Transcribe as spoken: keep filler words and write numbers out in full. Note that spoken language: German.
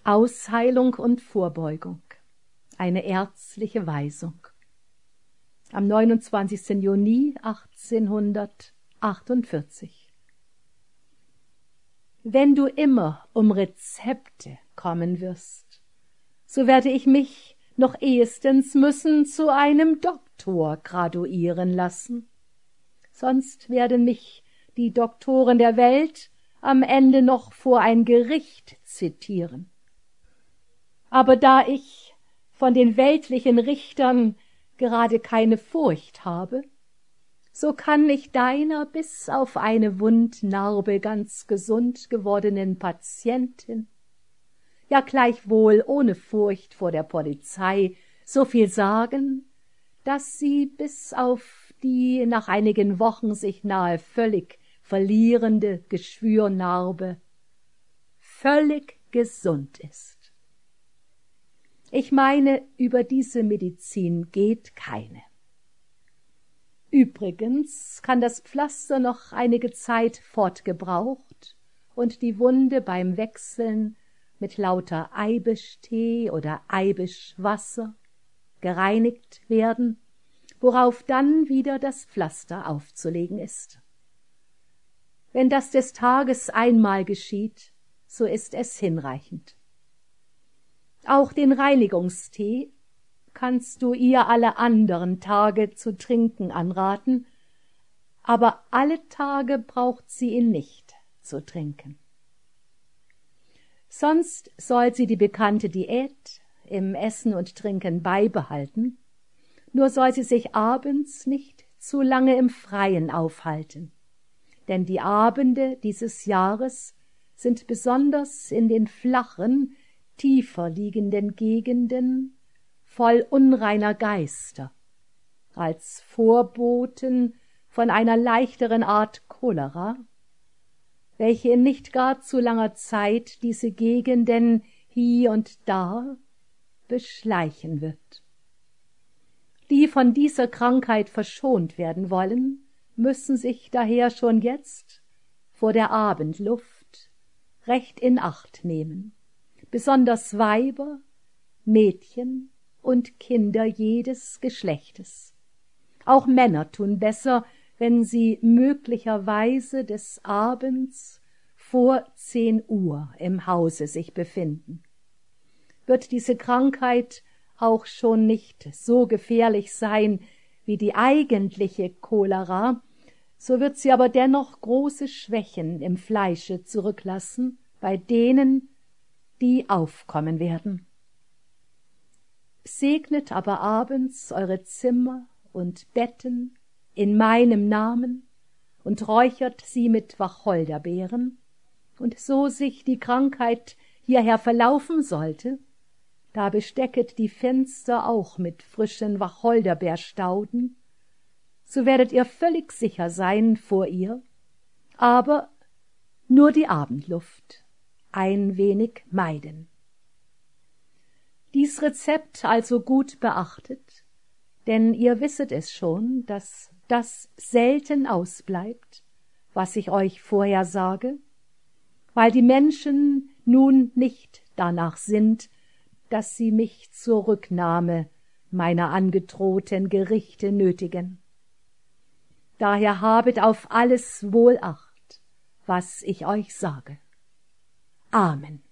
Ausheilung und Vorbeugung, eine ärztliche Weisung. Am neunundzwanzigsten Juni achtzehnhundertachtundvierzig. Wenn du immer um Rezepte kommen wirst, so werde ich mich noch ehestens müssen zu einem Doktor graduieren lassen. Sonst werden mich die Doktoren der Welt am Ende noch vor ein Gericht zitieren. Aber da ich von den weltlichen Richtern gerade keine Furcht habe, so kann ich deiner bis auf eine Wundnarbe ganz gesund gewordenen Patientin, ja gleichwohl ohne Furcht vor der Polizei, so viel sagen, dass sie bis auf die nach einigen Wochen sich nahe völlig verlierende Geschwürnarbe völlig gesund ist. Ich meine, über diese Medizin geht keine. Übrigens kann das Pflaster noch einige Zeit fortgebraucht und die Wunde beim Wechseln mit lauter Eibisch-Tee oder Eibisch-Wasser gereinigt werden, worauf dann wieder das Pflaster aufzulegen ist. Wenn das des Tages einmal geschieht, so ist es hinreichend. Auch den Reinigungstee kannst du ihr alle anderen Tage zu trinken anraten, aber alle Tage braucht sie ihn nicht zu trinken. Sonst soll sie die bekannte Diät im Essen und Trinken beibehalten, nur soll sie sich abends nicht zu lange im Freien aufhalten, denn die Abende dieses Jahres sind besonders in den flachen, tiefer liegenden Gegenden voll unreiner Geister, als Vorboten von einer leichteren Art Cholera, welche in nicht gar zu langer Zeit diese Gegenden hie und da beschleichen wird. Die von dieser Krankheit verschont werden wollen, müssen sich daher schon jetzt vor der Abendluft recht in Acht nehmen, besonders Weiber, Mädchen und Kinder jedes Geschlechtes. Auch Männer tun besser, wenn sie möglicherweise des Abends vor zehn Uhr im Hause sich befinden. Wird diese Krankheit auch schon nicht so gefährlich sein wie die eigentliche Cholera, so wird sie aber dennoch große Schwächen im Fleische zurücklassen bei denen, die aufkommen werden. Segnet aber abends eure Zimmer und Betten in meinem Namen und räuchert sie mit Wacholderbeeren, und so sich die Krankheit hierher verlaufen sollte, da bestecket die Fenster auch mit frischen Wacholderbeerstauden, so werdet ihr völlig sicher sein vor ihr, aber nur die Abendluft ein wenig meiden. Dies Rezept also gut beachtet, denn ihr wisset es schon, dass das selten ausbleibt, was ich euch vorher sage, weil die Menschen nun nicht danach sind, dass sie mich zur Rücknahme meiner angedrohten Gerichte nötigen. Daher habet auf alles wohl Acht, was ich euch sage. Amen.